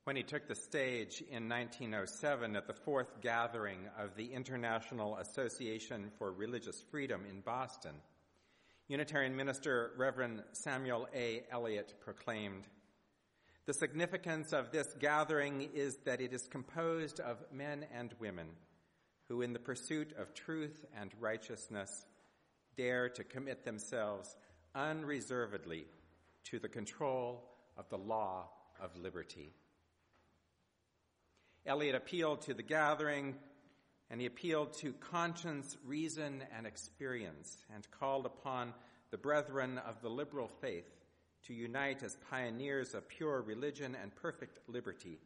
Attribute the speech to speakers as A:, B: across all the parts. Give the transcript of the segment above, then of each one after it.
A: when he took the stage in 1907 at the fourth gathering of the International Association for Religious Freedom in Boston, Unitarian minister Reverend Samuel A. Elliott proclaimed, "The significance of this gathering is that it is composed of men and women who, in the pursuit of truth and righteousness, dare to commit themselves unreservedly to the control of the law of liberty." Elliott appealed to the gathering, and he appealed to conscience, reason, and experience, and called upon the brethren of the liberal faith to unite as pioneers of pure religion and perfect liberty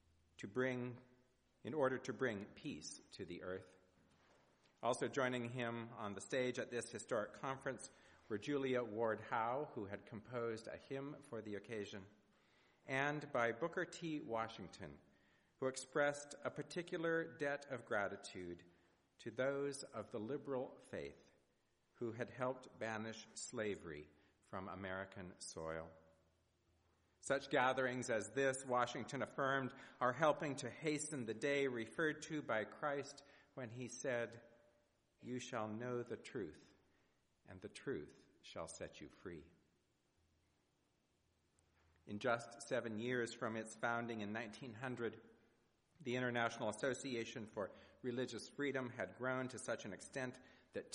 A: in order to bring peace to the earth. Also joining him on the stage at this historic conference were Julia Ward Howe, who had composed a hymn for the occasion, and by Booker T. Washington, who expressed a particular debt of gratitude to those of the liberal faith who had helped banish slavery from American soil. Such gatherings as this, Washington affirmed, are helping to hasten the day referred to by Christ when he said, "You shall know the truth, and the truth shall set you free." In just 7 years from its founding in 1900, the International Association for Religious Freedom had grown to such an extent that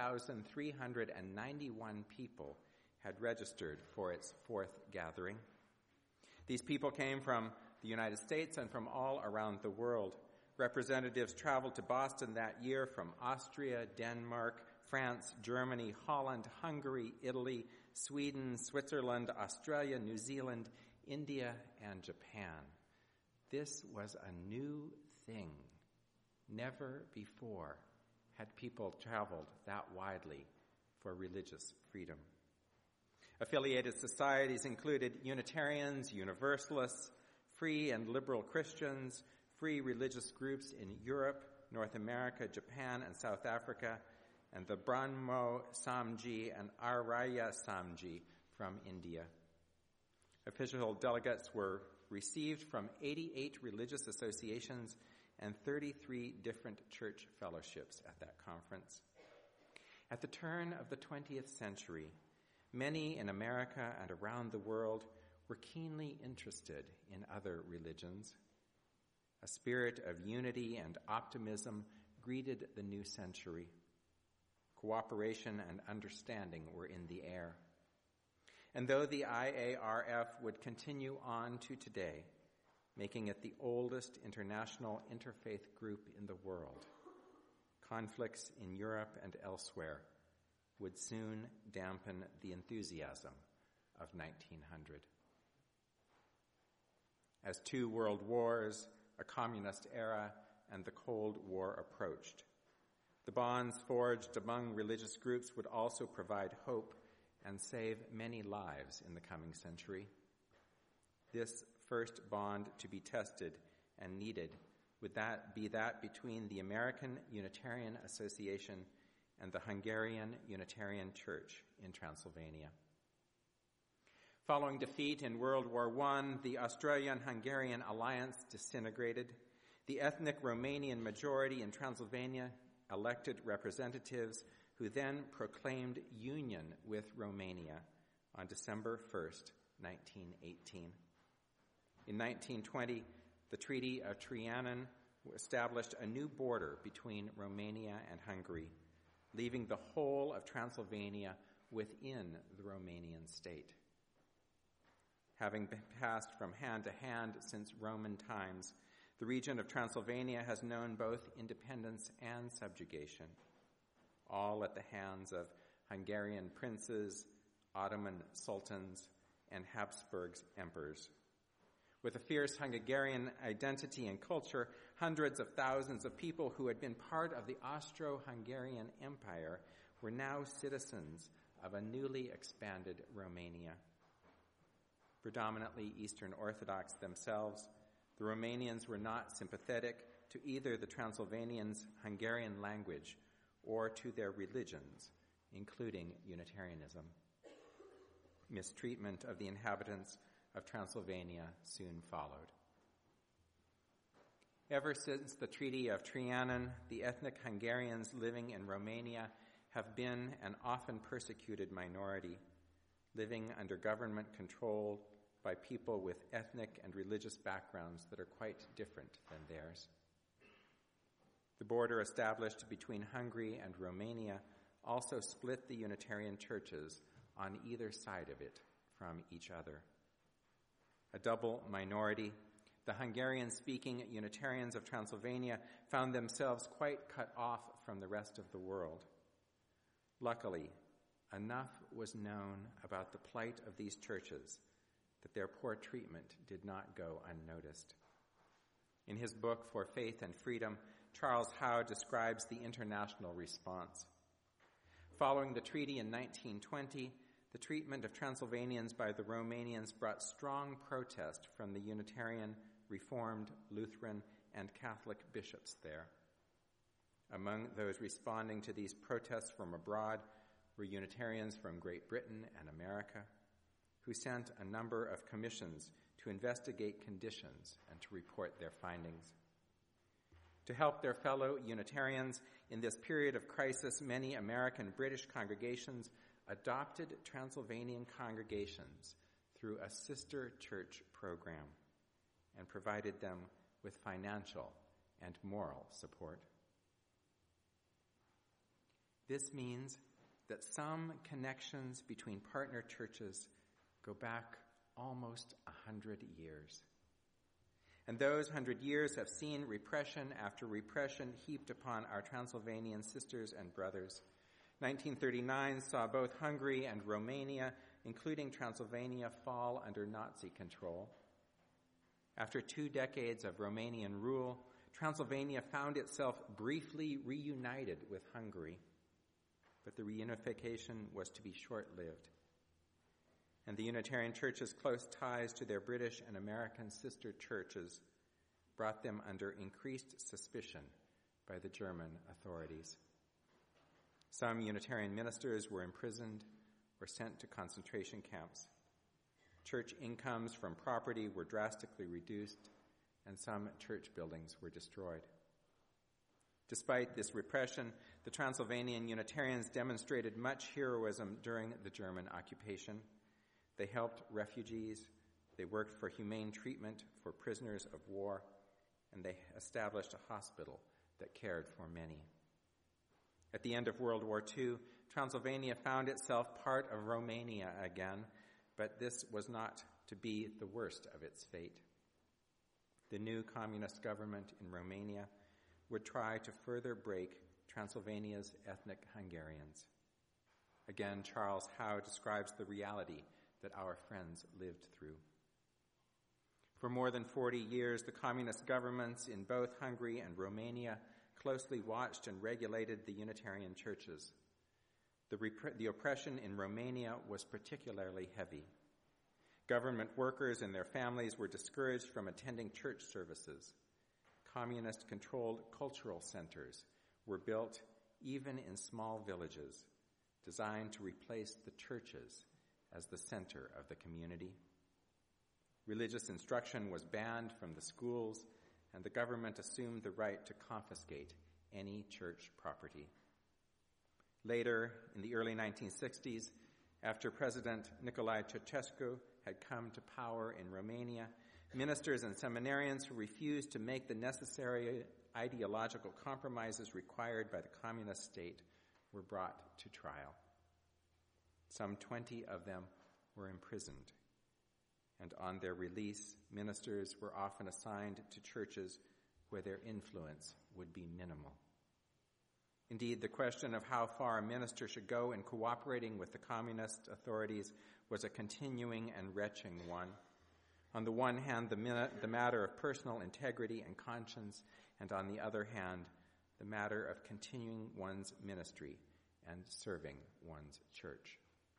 A: 2,391 people had registered for its fourth gathering. These people came from the United States and from all around the world. Representatives traveled to Boston that year from Austria, Denmark, France, Germany, Holland, Hungary, Italy, Sweden, Switzerland, Australia, New Zealand, India, and Japan. This was a new thing. Never before had people traveled that widely for religious freedom. Affiliated societies included Unitarians, Universalists, free and liberal Christians, free religious groups in Europe, North America, Japan, and South Africa, and the Brahmo Samji and Arya Samji from India. Official delegates were received from 88 religious associations and 33 different church fellowships at that conference. At the turn of the 20th century, many in America and around the world were keenly interested in other religions. A spirit of unity and optimism greeted the new century. Cooperation and understanding were in the air. And though the IARF would continue on to today, making it the oldest international interfaith group in the world, conflicts in Europe and elsewhere would soon dampen the enthusiasm of 1900. As 2 world wars, a communist era, and the Cold War approached, the bonds forged among religious groups would also provide hope and save many lives in the coming century. This first bond to be tested and needed would be that between the American Unitarian Association and the Hungarian Unitarian Church in Transylvania. Following defeat in World War I, the Australian-Hungarian alliance disintegrated. The ethnic Romanian majority in Transylvania elected representatives who then proclaimed union with Romania on December 1st, 1918. In 1920, the Treaty of Trianon established a new border between Romania and Hungary, leaving the whole of Transylvania within the Romanian state. Having been passed from hand to hand since Roman times, the region of Transylvania has known both independence and subjugation, all at the hands of Hungarian princes, Ottoman sultans, and Habsburg emperors. With a fierce Hungarian identity and culture, hundreds of thousands of people who had been part of the Austro-Hungarian Empire were now citizens of a newly expanded Romania. Predominantly Eastern Orthodox themselves, the Romanians were not sympathetic to either the Transylvanians' Hungarian language or to their religions, including Unitarianism. Mistreatment of the inhabitants of Transylvania soon followed. Ever since the Treaty of Trianon, the ethnic Hungarians living in Romania have been an often persecuted minority, living under government control by people with ethnic and religious backgrounds that are quite different than theirs. The border established between Hungary and Romania also split the Unitarian churches on either side of it from each other. A double minority, the Hungarian-speaking Unitarians of Transylvania found themselves quite cut off from the rest of the world. Luckily, enough was known about the plight of these churches that their poor treatment did not go unnoticed. In his book, For Faith and Freedom, Charles Howe describes the international response. Following the treaty in 1920, the treatment of Transylvanians by the Romanians brought strong protest from the Unitarian, Reformed, Lutheran, and Catholic bishops there. Among those responding to these protests from abroad were Unitarians from Great Britain and America, who sent a number of commissions to investigate conditions and to report their findings. To help their fellow Unitarians in this period of crisis, many American British congregations adopted Transylvanian congregations through a sister church program and provided them with financial and moral support. This means that some connections between partner churches go back almost 100 years. And those 100 years have seen repression after repression heaped upon our Transylvanian sisters and brothers. 1939 saw both Hungary and Romania, including Transylvania, fall under Nazi control. After 2 decades of Romanian rule, Transylvania found itself briefly reunited with Hungary, but the reunification was to be short-lived. And the Unitarian Church's close ties to their British and American sister churches brought them under increased suspicion by the German authorities. Some Unitarian ministers were imprisoned or sent to concentration camps. Church incomes from property were drastically reduced, and some church buildings were destroyed. Despite this repression, the Transylvanian Unitarians demonstrated much heroism during the German occupation. They helped refugees, they worked for humane treatment for prisoners of war, and they established a hospital that cared for many. At the end of World War II, Transylvania found itself part of Romania again, but this was not to be the worst of its fate. The new communist government in Romania would try to further break Transylvania's ethnic Hungarians. Again, Charles Howe describes the reality that our friends lived through. For more than 40 years, the communist governments in both Hungary and Romania closely watched and regulated the Unitarian churches. The oppression in Romania was particularly heavy. Government workers and their families were discouraged from attending church services. Communist-controlled cultural centers were built even in small villages, designed to replace the churches as the center of the community. Religious instruction was banned from the schools, and the government assumed the right to confiscate any church property. Later, in the early 1960s, after President Nicolae Ceausescu had come to power in Romania, ministers and seminarians who refused to make the necessary ideological compromises required by the communist state were brought to trial. Some 20 of them were imprisoned, and on their release, ministers were often assigned to churches where their influence would be minimal. Indeed, the question of how far a minister should go in cooperating with the communist authorities was a continuing and retching one. On the one hand, the matter of personal integrity and conscience, and on the other hand, the matter of continuing one's ministry and serving one's church.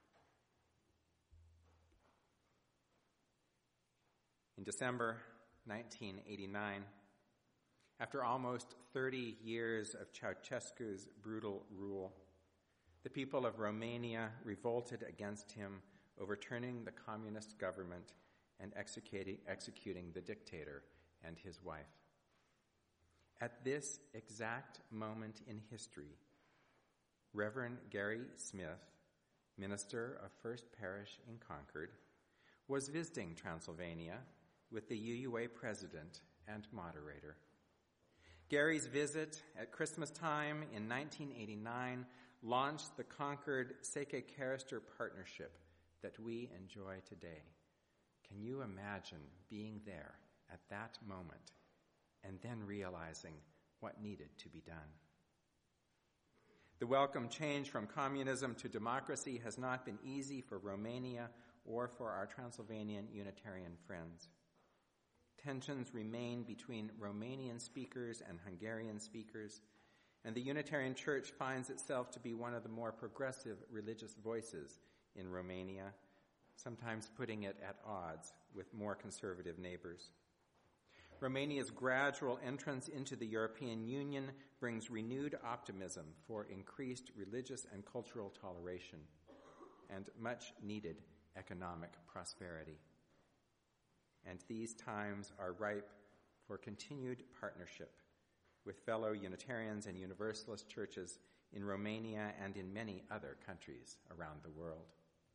A: In December 1989, after almost 30 years of Ceausescu's brutal rule, the people of Romania revolted against him, overturning the communist government and executing the dictator and his wife. At this exact moment in history, Reverend Gary Smith, minister of First Parish in Concord, was visiting Transylvania with the UUA president and moderator. Gary's visit at Christmas time in 1989 launched the Concord Sacred Charister partnership that we enjoy today. Can you imagine being there at that moment and then realizing what needed to be done? The welcome change from communism to democracy has not been easy for Romania or for our Transylvanian Unitarian friends. Tensions remain between Romanian speakers and Hungarian speakers, and the Unitarian Church finds itself to be one of the more progressive religious voices in Romania, sometimes putting it at odds with more conservative neighbors. Romania's gradual entrance into the European Union brings renewed optimism for increased religious and cultural toleration and much-needed economic prosperity. And these times are ripe for continued partnership with fellow Unitarians and Universalist churches in Romania and in many other countries around the world.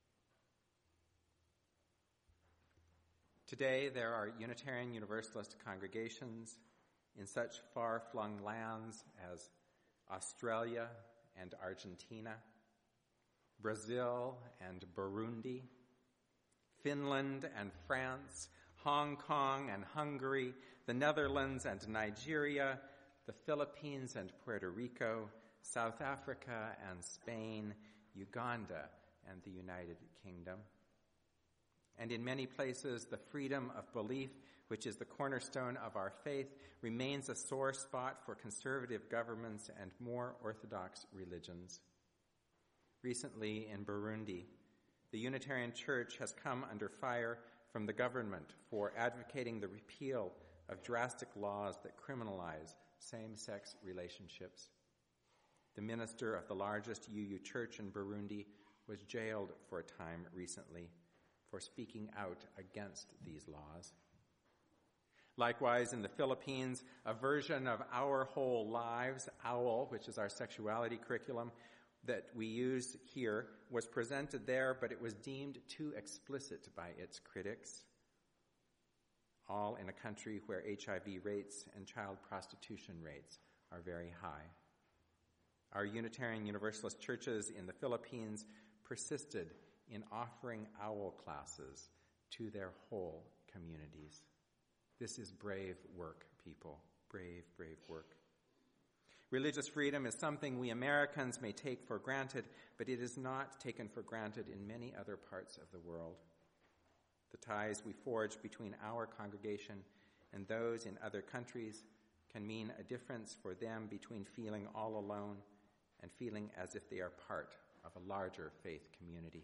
A: Today, there are Unitarian Universalist congregations in such far-flung lands as Australia and Argentina, Brazil and Burundi, Finland and France, Hong Kong and Hungary, the Netherlands and Nigeria, the Philippines and Puerto Rico, South Africa and Spain, Uganda and the United Kingdom. And in many places, the freedom of belief, which is the cornerstone of our faith, remains a sore spot for conservative governments and more orthodox religions. Recently in Burundi, the Unitarian Church has come under fire from the government for advocating the repeal of drastic laws that criminalize same-sex relationships. The minister of the largest UU church in Burundi was jailed for a time recently for speaking out against these laws. Likewise, in the Philippines, a version of Our Whole Lives, OWL, which is our sexuality curriculum that we use here, was presented there, but it was deemed too explicit by its critics, all in a country where HIV rates and child prostitution rates are very high. Our Unitarian Universalist churches in the Philippines persisted in offering OWL classes to their whole communities. This is brave work, people. Brave, brave work. Religious freedom is something we Americans may take for granted, but it is not taken for granted in many other parts of the world. The ties we forge between our congregation and those in other countries can mean a difference for them between feeling all alone and feeling as if they are part of a larger faith community.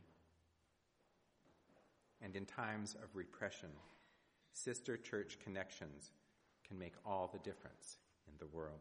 A: And in times of repression, sister church connections can make all the difference in the world.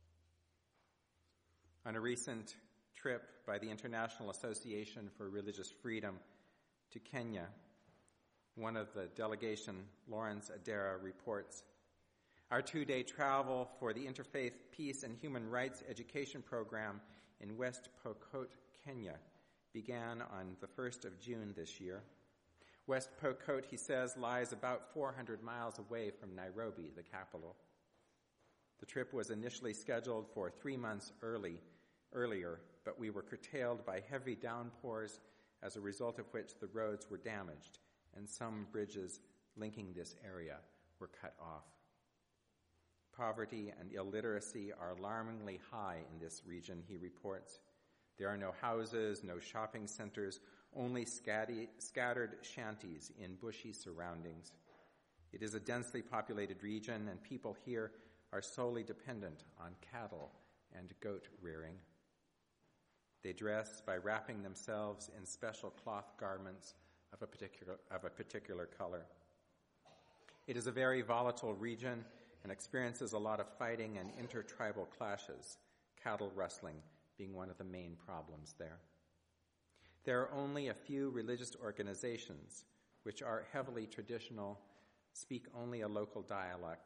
A: On a recent trip by the International Association for Religious Freedom to Kenya, one of the delegation, Lawrence Adera, reports, "Our 2-day travel for the Interfaith Peace and Human Rights Education Program in West Pokot, Kenya, began on the 1st of June this year. West Pokot, he says, lies about 400 miles away from Nairobi, the capital. The trip was initially scheduled for 3 months earlier, but we were curtailed by heavy downpours, as a result of which the roads were damaged and some bridges linking this area were cut off. Poverty and illiteracy are alarmingly high in this region," he reports. "There are no houses, no shopping centers, only scattered shanties in bushy surroundings. It is a densely populated region, and people here are solely dependent on cattle and goat rearing. They dress by wrapping themselves in special cloth garments of a particular color. It is a very volatile region and experiences a lot of fighting and intertribal clashes, cattle rustling being one of the main problems there. There are only a few religious organizations which are heavily traditional, speak only a local dialect,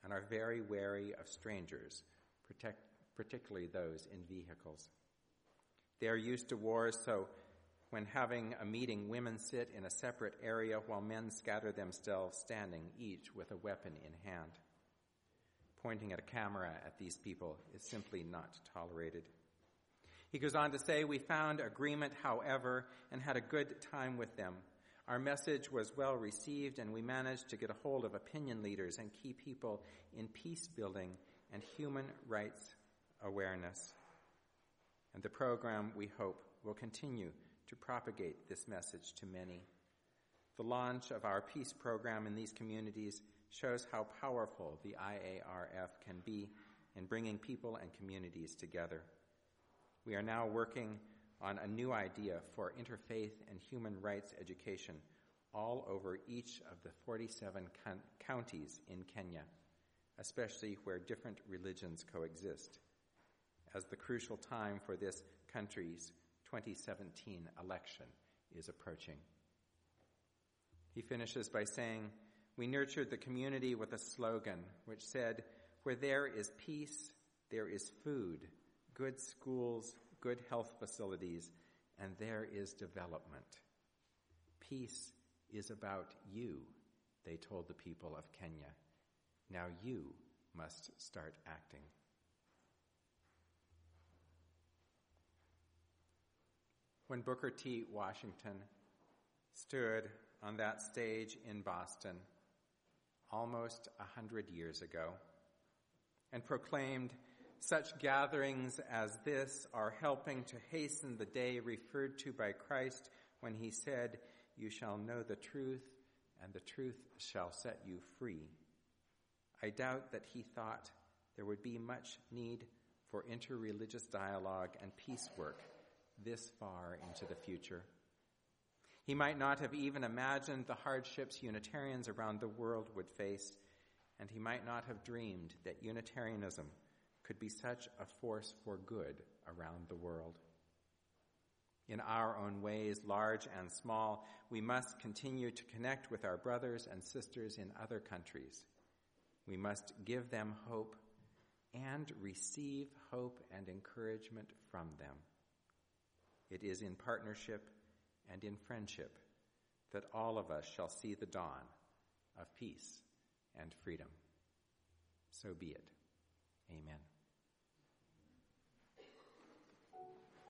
A: and are very wary of strangers, particularly those in vehicles. They are used to wars, so when having a meeting, women sit in a separate area while men scatter themselves standing, each with a weapon in hand. Pointing at a camera at these people is simply not tolerated. He goes on to say, we found agreement, however, and had a good time with them. Our message was well received, and we managed to get a hold of opinion leaders and key people in peace building and human rights awareness. And the program, we hope, will continue to propagate this message to many. The launch of our peace program in these communities shows how powerful the IARF can be in bringing people and communities together. We are now working on a new idea for interfaith and human rights education all over each of the 47 counties in Kenya, especially where different religions coexist, as the crucial time for this country's 2017 election is approaching. He finishes by saying, we nurtured the community with a slogan which said, where there is peace, there is food, good schools, good health facilities, and there is development. Peace is about you, they told the people of Kenya. Now you must start acting. When Booker T. Washington stood on that stage in Boston almost 100 years ago and proclaimed, such gatherings as this are helping to hasten the day referred to by Christ when he said, you shall know the truth, and the truth shall set you free. I doubt that he thought there would be much need for interreligious dialogue and peace work this far into the future. He might not have even imagined the hardships Unitarians around the world would face, and he might not have dreamed that Unitarianism could be such a force for good around the world. In our own ways, large and small, we must continue to connect with our brothers and sisters in other countries. We must give them hope and receive hope and encouragement from them. It is in partnership and in friendship that all of us shall see the dawn of peace and freedom. So be it. Amen.